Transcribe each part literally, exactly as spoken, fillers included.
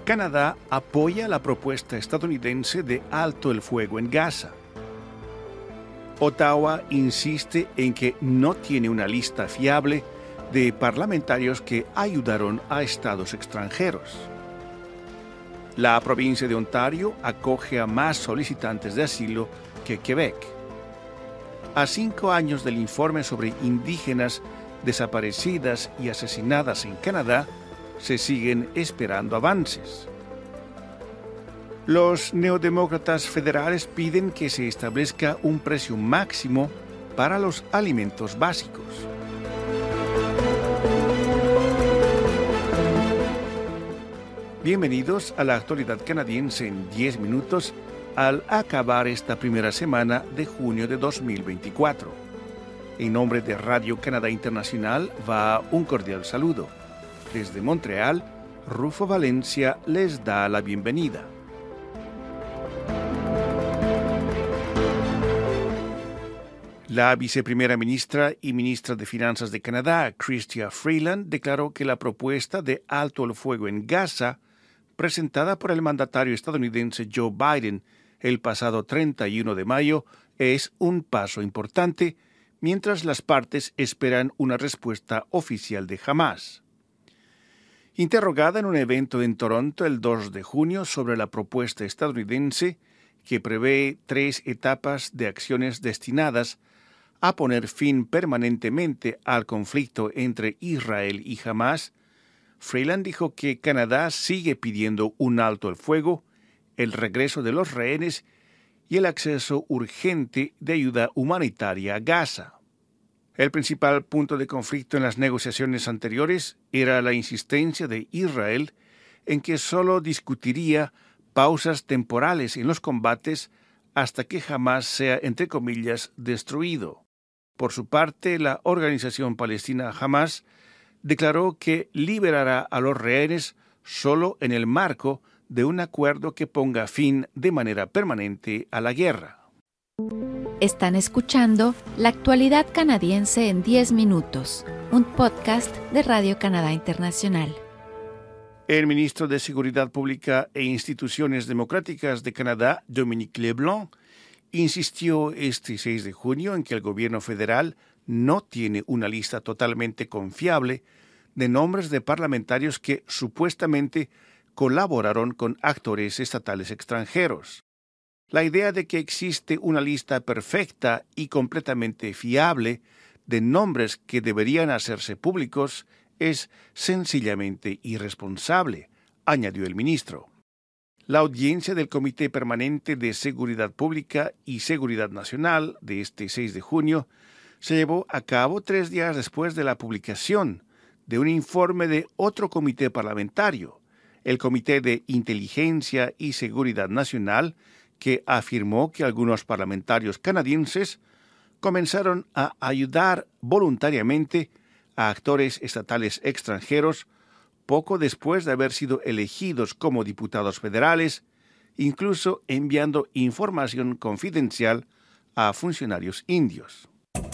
Canadá apoya la propuesta estadounidense de alto el fuego en Gaza. Ottawa insiste en que no tiene una lista fiable de parlamentarios que ayudaron a estados extranjeros. La provincia de Ontario acoge a más solicitantes de asilo que Quebec. A cinco años del informe sobre indígenas desaparecidas y asesinadas en Canadá, se siguen esperando avances. Los neodemócratas federales piden que se establezca un precio máximo para los alimentos básicos. Bienvenidos a la actualidad canadiense en diez minutos al acabar esta primera semana de junio de dos mil veinticuatro. En nombre de Radio Canadá Internacional va un cordial saludo. Desde Montreal, Rufo Valencia les da la bienvenida. La viceprimera ministra y ministra de Finanzas de Canadá, Chrystia Freeland, declaró que la propuesta de alto el fuego en Gaza, presentada por el mandatario estadounidense Joe Biden el pasado treinta y uno de mayo, es un paso importante, mientras las partes esperan una respuesta oficial de Hamás. Interrogada en un evento en Toronto el dos de junio sobre la propuesta estadounidense que prevé tres etapas de acciones destinadas a poner fin permanentemente al conflicto entre Israel y Hamás, Freeland dijo que Canadá sigue pidiendo un alto el fuego, el regreso de los rehenes y el acceso urgente de ayuda humanitaria a Gaza. El principal punto de conflicto en las negociaciones anteriores era la insistencia de Israel en que solo discutiría pausas temporales en los combates hasta que Hamás sea, entre comillas, destruido. Por su parte, la organización palestina Hamás declaró que liberará a los rehenes solo en el marco de un acuerdo que ponga fin de manera permanente a la guerra. Están escuchando La Actualidad Canadiense en diez minutos, un podcast de Radio Canadá Internacional. El ministro de Seguridad Pública e Instituciones Democráticas de Canadá, Dominic LeBlanc, insistió este seis de junio en que el gobierno federal no tiene una lista totalmente confiable de nombres de parlamentarios que supuestamente colaboraron con actores estatales extranjeros. La idea de que existe una lista perfecta y completamente fiable de nombres que deberían hacerse públicos es sencillamente irresponsable, añadió el ministro. La audiencia del Comité Permanente de Seguridad Pública y Seguridad Nacional de este seis de junio se llevó a cabo tres días después de la publicación de un informe de otro comité parlamentario, el Comité de Inteligencia y Seguridad Nacional, que afirmó que algunos parlamentarios canadienses comenzaron a ayudar voluntariamente a actores estatales extranjeros poco después de haber sido elegidos como diputados federales, incluso enviando información confidencial a funcionarios indios.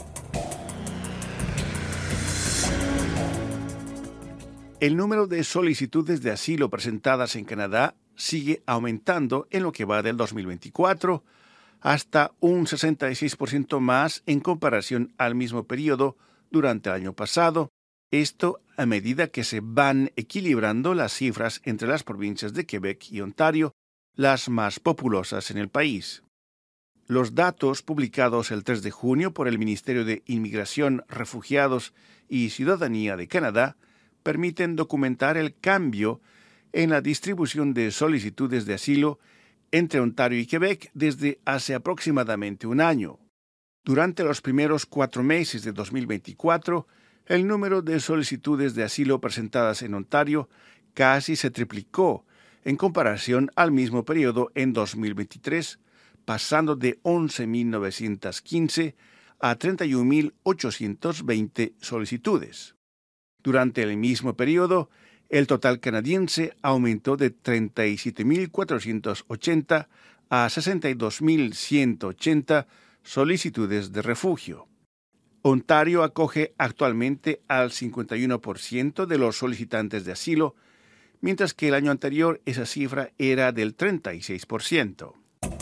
El número de solicitudes de asilo presentadas en Canadá sigue aumentando en lo que va del dos mil veinticuatro, hasta un sesenta y seis por ciento más en comparación al mismo periodo durante el año pasado, esto a medida que se van equilibrando las cifras entre las provincias de Quebec y Ontario, las más populosas en el país. Los datos publicados el tres de junio por el Ministerio de Inmigración, Refugiados y Ciudadanía de Canadá permiten documentar el cambio en la distribución de solicitudes de asilo entre Ontario y Quebec desde hace aproximadamente un año. Durante los primeros cuatro meses de dos mil veinticuatro, el número de solicitudes de asilo presentadas en Ontario casi se triplicó en comparación al mismo periodo en dos mil veintitrés, pasando de once mil novecientos quince a treinta y un mil ochocientos veinte solicitudes. Durante el mismo periodo, el total canadiense aumentó de treinta y siete mil cuatrocientos ochenta a sesenta y dos mil ciento ochenta solicitudes de refugio. Ontario acoge actualmente al cincuenta y uno por ciento de los solicitantes de asilo, mientras que el año anterior esa cifra era del treinta y seis por ciento.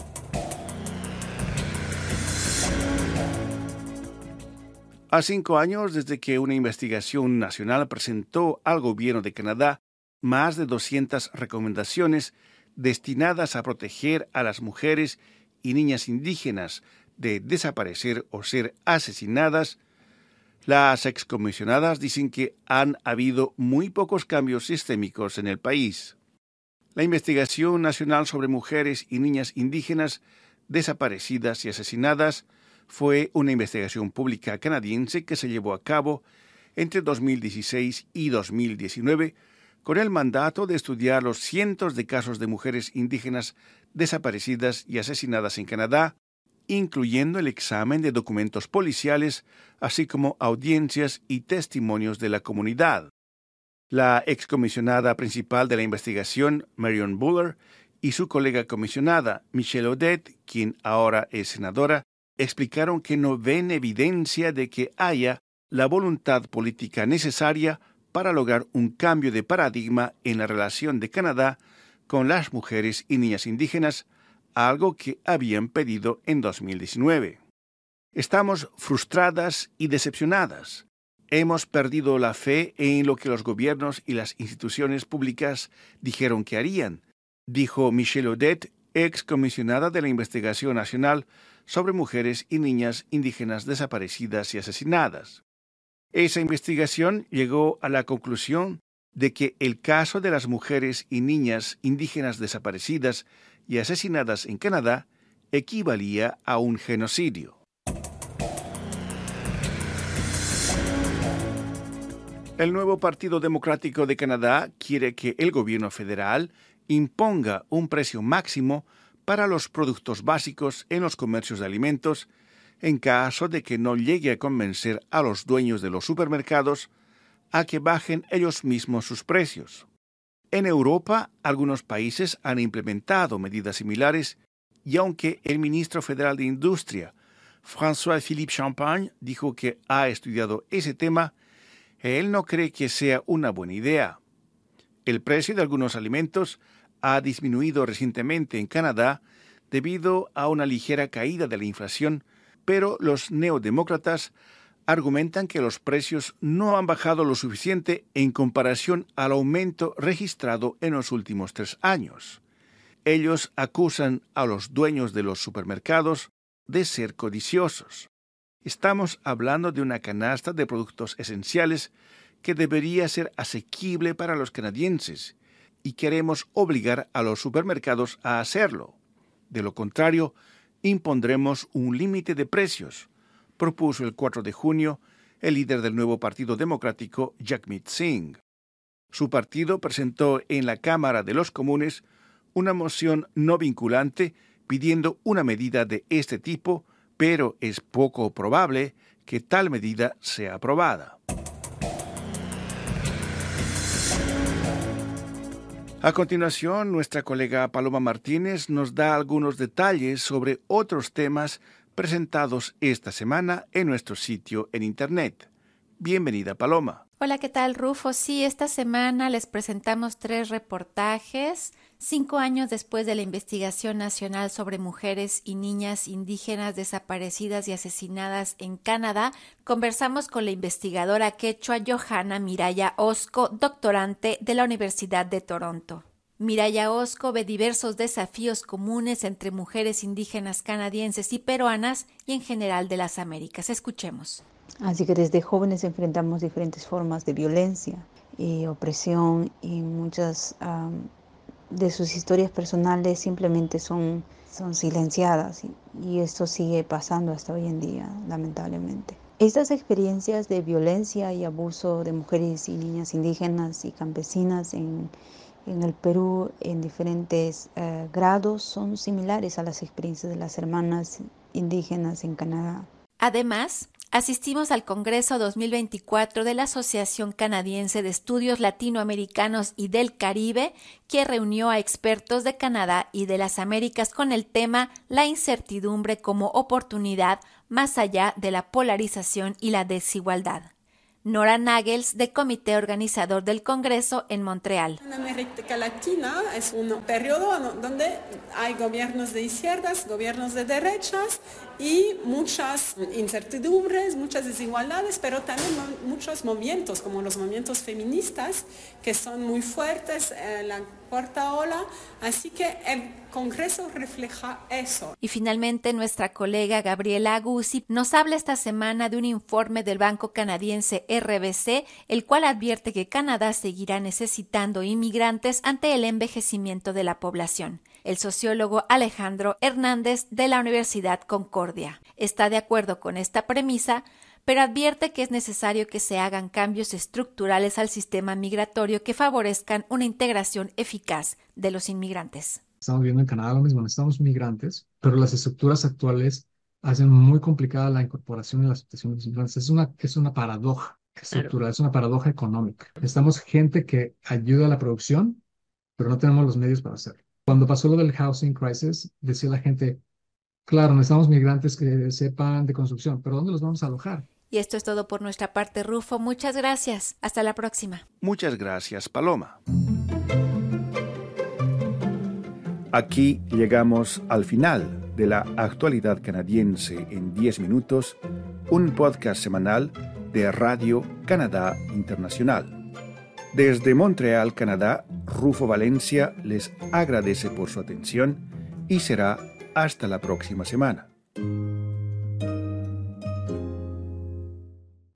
A cinco años desde que una investigación nacional presentó al gobierno de Canadá más de doscientas recomendaciones destinadas a proteger a las mujeres y niñas indígenas de desaparecer o ser asesinadas, las excomisionadas dicen que han habido muy pocos cambios sistémicos en el país. La investigación nacional sobre mujeres y niñas indígenas desaparecidas y asesinadas fue una investigación pública canadiense que se llevó a cabo entre dos mil dieciséis y dos mil diecinueve con el mandato de estudiar los cientos de casos de mujeres indígenas desaparecidas y asesinadas en Canadá, incluyendo el examen de documentos policiales, así como audiencias y testimonios de la comunidad. La excomisionada principal de la investigación, Marion Buller, y su colega comisionada, Michelle Odette, quien ahora es senadora, explicaron que no ven evidencia de que haya la voluntad política necesaria para lograr un cambio de paradigma en la relación de Canadá con las mujeres y niñas indígenas, algo que habían pedido en dos mil diecinueve. Estamos frustradas y decepcionadas. Hemos perdido la fe en lo que los gobiernos y las instituciones públicas dijeron que harían, dijo Michelle Odette, excomisionada de la Investigación Nacional sobre Mujeres y Niñas Indígenas Desaparecidas y Asesinadas. Esa investigación llegó a la conclusión de que el caso de las mujeres y niñas indígenas desaparecidas y asesinadas en Canadá equivalía a un genocidio. El nuevo Partido Democrático de Canadá quiere que el gobierno federal imponga un precio máximo para los productos básicos en los comercios de alimentos en caso de que no llegue a convencer a los dueños de los supermercados a que bajen ellos mismos sus precios. En Europa, algunos países han implementado medidas similares y aunque el ministro federal de Industria, François-Philippe Champagne, dijo que ha estudiado ese tema, él no cree que sea una buena idea. El precio de algunos alimentos ha disminuido recientemente en Canadá debido a una ligera caída de la inflación, pero los neodemócratas argumentan que los precios no han bajado lo suficiente en comparación al aumento registrado en los últimos tres años. Ellos acusan a los dueños de los supermercados de ser codiciosos. Estamos hablando de una canasta de productos esenciales que debería ser asequible para los canadienses y queremos obligar a los supermercados a hacerlo. De lo contrario, impondremos un límite de precios, propuso el cuatro de junio el líder del nuevo Partido Democrático, Jagmeet Singh. Su partido presentó en la Cámara de los Comunes una moción no vinculante pidiendo una medida de este tipo, pero es poco probable que tal medida sea aprobada. A continuación, nuestra colega Paloma Martínez nos da algunos detalles sobre otros temas presentados esta semana en nuestro sitio en Internet. Bienvenida, Paloma. Hola, ¿qué tal, Rufo? Sí, esta semana les presentamos tres reportajes. Cinco años después de la investigación nacional sobre mujeres y niñas indígenas desaparecidas y asesinadas en Canadá, conversamos con la investigadora quechua Johanna Miraya Osco, doctorante de la Universidad de Toronto. Miraya Osco ve diversos desafíos comunes entre mujeres indígenas canadienses y peruanas y en general de las Américas. Escuchemos. Así que desde jóvenes enfrentamos diferentes formas de violencia y opresión y muchas um, de sus historias personales simplemente son, son silenciadas y, y esto sigue pasando hasta hoy en día, lamentablemente. Estas experiencias de violencia y abuso de mujeres y niñas indígenas y campesinas en, en el Perú en diferentes uh, grados son similares a las experiencias de las hermanas indígenas en Canadá. Además, asistimos al Congreso dos mil veinticuatro de la Asociación Canadiense de Estudios Latinoamericanos y del Caribe, que reunió a expertos de Canadá y de las Américas con el tema La incertidumbre como oportunidad más allá de la polarización y la desigualdad. Nora Nagels, del comité organizador del Congreso en Montreal. En América Latina es un periodo donde hay gobiernos de izquierdas, gobiernos de derechas y muchas incertidumbres, muchas desigualdades, pero también muchos movimientos, como los movimientos feministas, que son muy fuertes en la cuarta ola, así que el Congreso refleja eso. Y finalmente, nuestra colega Gabriela Aguzzi nos habla esta semana de un informe del banco canadiense R B C, el cual advierte que Canadá seguirá necesitando inmigrantes ante el envejecimiento de la población. El sociólogo Alejandro Hernández, de la Universidad Concordia, está de acuerdo con esta premisa, pero advierte que es necesario que se hagan cambios estructurales al sistema migratorio que favorezcan una integración eficaz de los inmigrantes. Estamos viendo en Canadá lo mismo, necesitamos migrantes, pero las estructuras actuales hacen muy complicada la incorporación y la aceptación de los inmigrantes. Es una, es una paradoja estructural, claro. Es una paradoja económica. Necesitamos gente que ayude a la producción, pero no tenemos los medios para hacerlo. Cuando pasó lo del housing crisis, decía la gente, claro, necesitamos migrantes que sepan de construcción, pero ¿dónde los vamos a alojar? Y esto es todo por nuestra parte, Rufo. Muchas gracias. Hasta la próxima. Muchas gracias, Paloma. Aquí llegamos al final de la actualidad canadiense en diez minutos, un podcast semanal de Radio Canadá Internacional. Desde Montreal, Canadá, Rufo Valencia les agradece por su atención y será hasta la próxima semana.